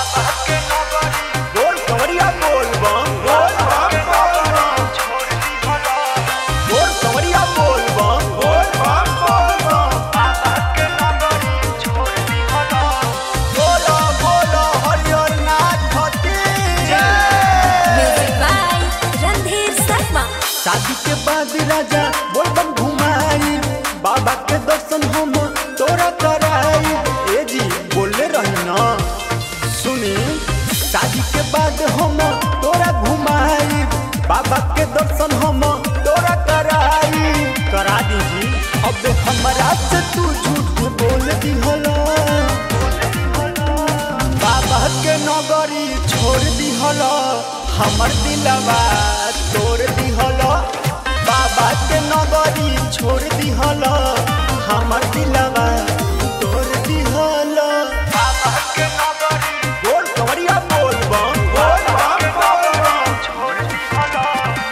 बोल कंवरिया बोल बम बोल कंवरिया बोल बम बोलो बोलो हरिहर नाथ की म्यूजिक बाय रणधीर शर्मा। शादी के बाद राजा बोल बम घुमाई बाबा के दर्शन हम तोरा कराई। ए जी बोले रही ना सुनी शादी के बाद हम तोरा घुमाई बाबा के दर्शन हम तोरा कराई करा दीजी। अब हमरा से तू झूठ बोल दी हलो बाबा के नगरी छोड़ दी हलो हमर दिलवा तोड़ दी हलो बाबा के नगरी छोड़ दी हलो हमर दिलवा तोड़ दी हलो बाबा के नगरी बोल कंवरिया बोल बम छोड़ दी हलो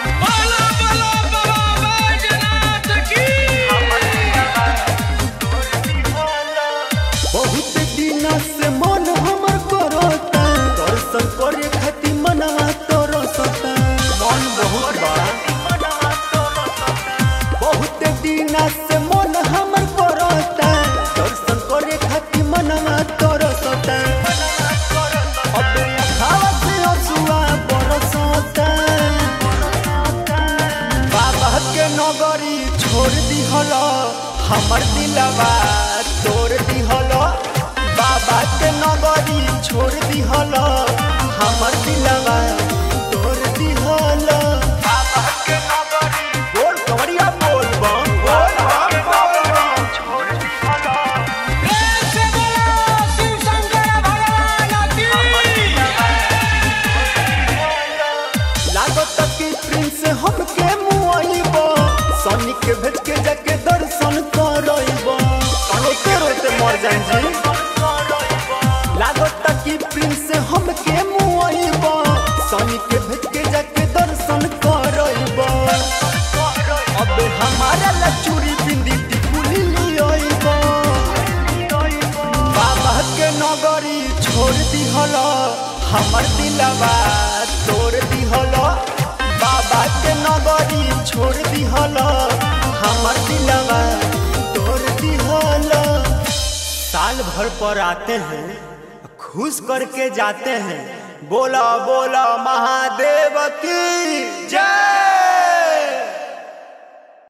हमर दिलवा तोड़ दी हलो। बहुत दिन से मन हमर करता दर्शन करे खातिर मनवा तरसता मन बहुत बा बहुत दिन से मन हमर करता दर्शन करे खातिर मनवा तरसता। अब अखाड़ा से हंसुआ बरसता बाबा के नगरी छोड़ दी हलो हमर दिलवा तोड़ दी हलो बाबा के नगरी छोड़ दी हलो हमर दिलवा तोड़ दी हलो बाबा के नगरी बोल कंवरिया बोल बम छोड़ दी हलो लागत कि प्रिंस हमके मुआइबो सनी के भेज के जाके दर्शन करइबो रोते रोते मर जाई जी। लागत कि प्रिंस हमके मुआइबो सनी के भेज के जाके दर्शन करइबो। अब हमारा लचूरी बिंदी टिकुली लियोइबो बाबा के नगरी छोड़ दी हलो हमर दिलवा तोड़ दी हलो बाबा के नगरी छोड़ दी हलो हमर दिलवा तोड़ दी हलो। साल भर पर आते हैं खुश करके जाते हैं बोला बोला महादेव की जय।